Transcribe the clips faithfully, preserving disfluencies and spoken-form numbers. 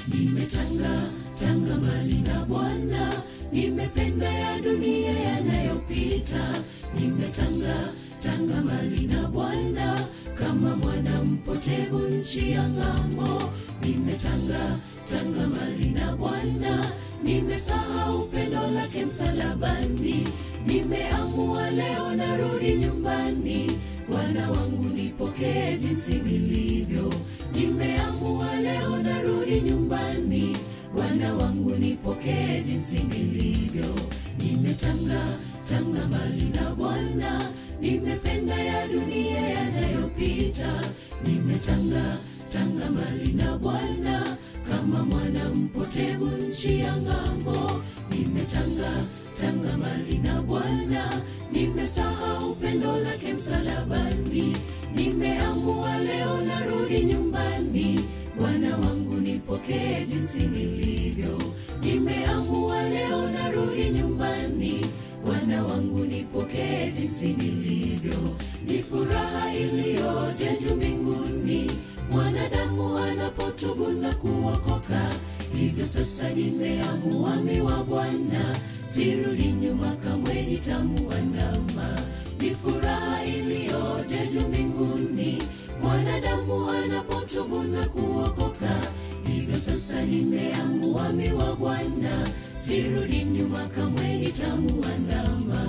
Nimetanga tanga mbali na Bwana, nimependa ya dunia yanayopita. Nimetanga tanga mbali na Bwana, kama mwana mpotevu nchi ya ng'ambo. Nimetanga tanga mbali na Bwana, nimesahau pendo lake msalabani. Nimeamua leo narudi nyumbani, Bwana wangu nipokee jinsi nilivyo. Nimeamua leo narudi nyumbani, Bwana wangu nipokee jinsi nilivyo. Nimetanga tanga mbali na Bwana, nimependa ya dunia yanayopita. Nimetanga tanga mbali na Bwana, kama mwana mpotevu nchi ya ng'ambo. Nimetanga tanga mbali na Bwana, nimesahau pendo lake msalabani. Nimeamua leo narudi nyumbani, Bwana wangu nipokee jinsi nilivyo. Nimeamua leo narudi nyumbani, Bwana wangu nipokee jinsi nilivyo. Ni furaha iliyoje juu mbinguni, mwanadamu anapotubu na kuokoka. Hivyo sasa nimeamua mimi wa Bwana, sirudi nyuma kamwe, nitamuandama. Ni furaha iliyoje juu mbinguni, mwanadamu anapotubu na kuokoka. Hivyo sasa nimeamua mimi wa Bwana, sirudi nyuma kamwe, nitamuandama.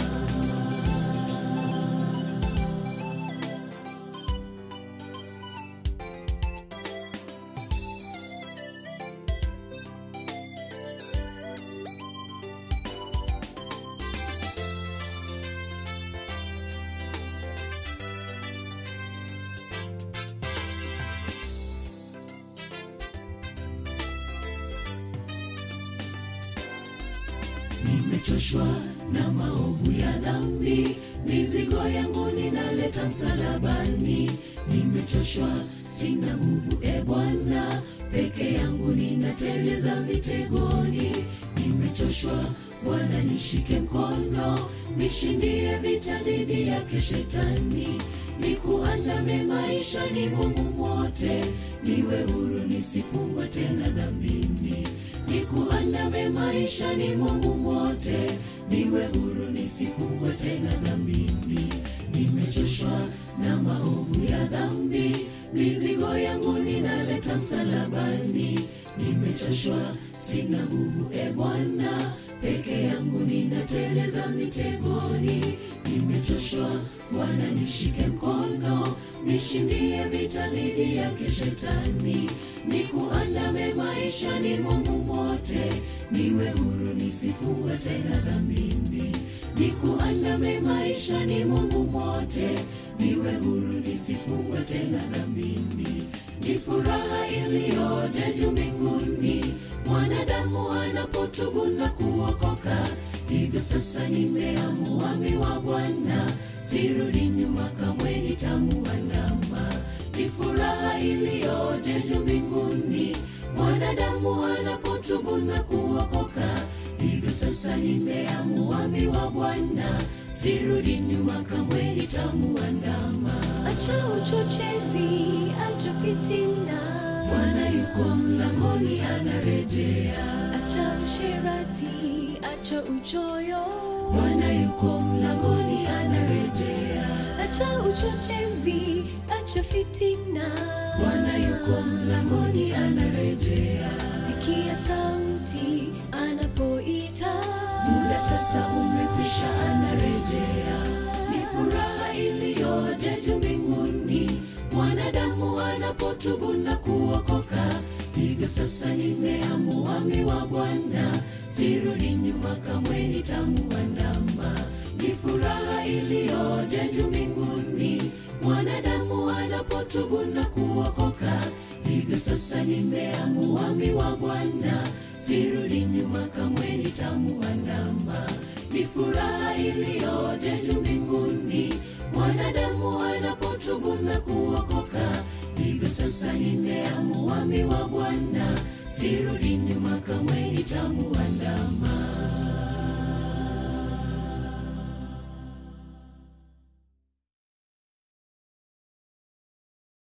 Nimechoshwa na maovu ya dhambi, mizigo yangu ninaleta msalabani. Nimechoshwa, sina nguvu e Bwana, peke yangu ninateleza mitegoni. Nimechoshwa, Bwana nishike mkono, nishindie vita dhidi yake shetani. Nikuandame maisha ni Mungu mwote, niwe huru nisifungwe tena dhambini. Nikuandame maisha ni Mungu mwote, niwe huru nisifungwe tena dhambini. Nimechoshwa na maovu ya dhambi, mizigo yangu ninaleta msalabani. Nimechoshwa, sina nguvu e Bwana, peke yangu ninateleza mitegoni. Nimechoshwa, Bwana nishike mkono, nishindie vita dhidi yake shetani. Nikuandame maisha ni Mungu mwote, niwe huru nisifungwe tena dhambini. Nikuandame maisha ni Mungu mwote, niwe huru nisifungwe tena dhambini. Ni furaha iliyoje juu mbinguni, mwanadamu anapotubu na kuokoka. Hivyo sasa nimeamua mimi wa Bwana, sirudi nyuma kamwe, nitamuandama. Ni furaha iliyoje juu mbinguni, mwanadamu anapotubu na kuokoka. Hivyo sasa nimeamua mimi wa Bwana, sirudi nyuma kamwe, nitamuandama. Acha uchochezi, acha fitina, Bwana yuko mlangoni anarejea. acha usherati, acha uchoyo, Bwana yuko mlangoni anarejea. acha uchochezi, acha fitina, Bwana yuko mlangoni anarejea. sikia sauti anapoita, Muda sasa umekwisha, anarejea. Ni furaha iliyoje juu mbinguni, mwanadamu anapotubu na kuokoka. Hivyo sasa nimeamua mimi wa Bwana, sirudi nyuma kamwe, nitamuandama. Ni furaha iliyoje juu mbinguni, mwanadamu anapotubu na kuokoka. Hivyo sasa nimeamua mimi wa Bwana, sirudi nyuma kamwe, nitamuandama. Ni furaha iliyoje juu mbinguni, mwanadamu anapotubu na kuokoka. Hivyo sasa nimeamua mimi wa Bwana, sirudi nyuma kamwe, nitamuandama.